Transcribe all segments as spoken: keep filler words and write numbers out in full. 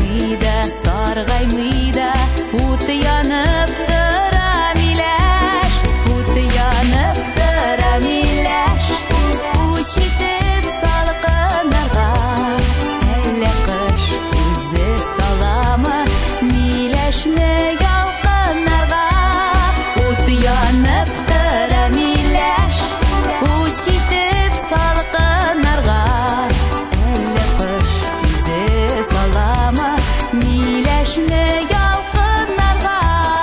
Sargаймыйда, sargаймыйда, ут янып тора миләш, ут янып тора миләш. Ушитеп салкынырга, әллә кыш үзе саламы, миләшне ялкынырга. Ут янып тора миләш, ушитеп салкынырга, әллә кыш үзе саламы, миләшне ялкынырга.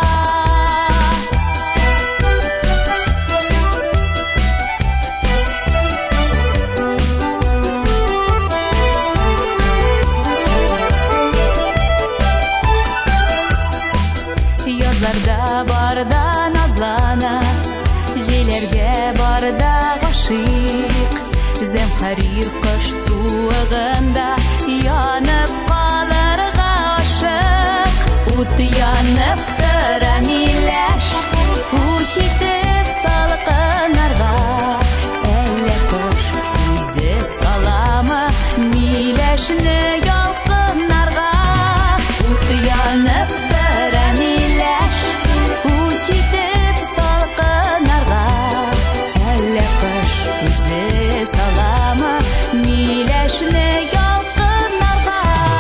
Язларда барда назлана, җәйләргә барда гашыйк. Зәмһәрир кыш суыгында янып калырга ашык. Ут янып тора миләш, ушитеп салкынырга, әллә кыш үзе саламы, миләшне ялкынырга. Ут янып тора миләш, ушитеп салкынырга, әллә кыш үзе саламы, миләшне ялкынырга.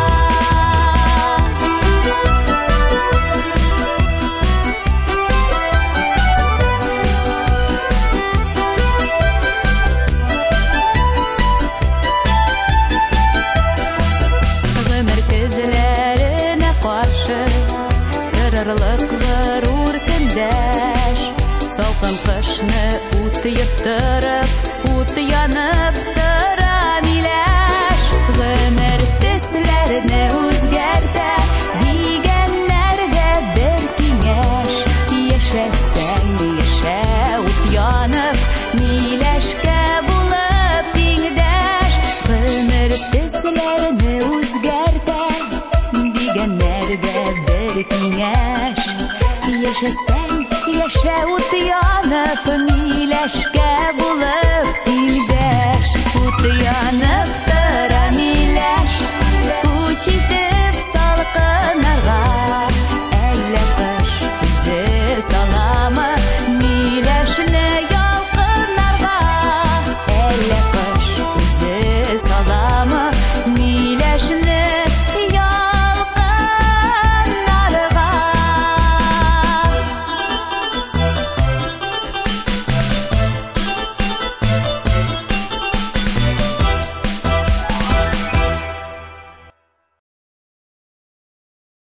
Гомер көзләренә каршы торырлык горур көндәш. Салкын кышны ут йоттырып, ут янып тора миләш. Гомер төсләрне үзгәртә дигәннәргә бер киңәш. Яшәсәң яшә, ут янып, миләшкә булып тиңдәш. Гомер төсләрне үзгәртә дигәннәргә бер киңәш. Яшәсәң яшә, ут янып, миләшкә булып тиңдәш. Ут янып тора миләш, ушитеп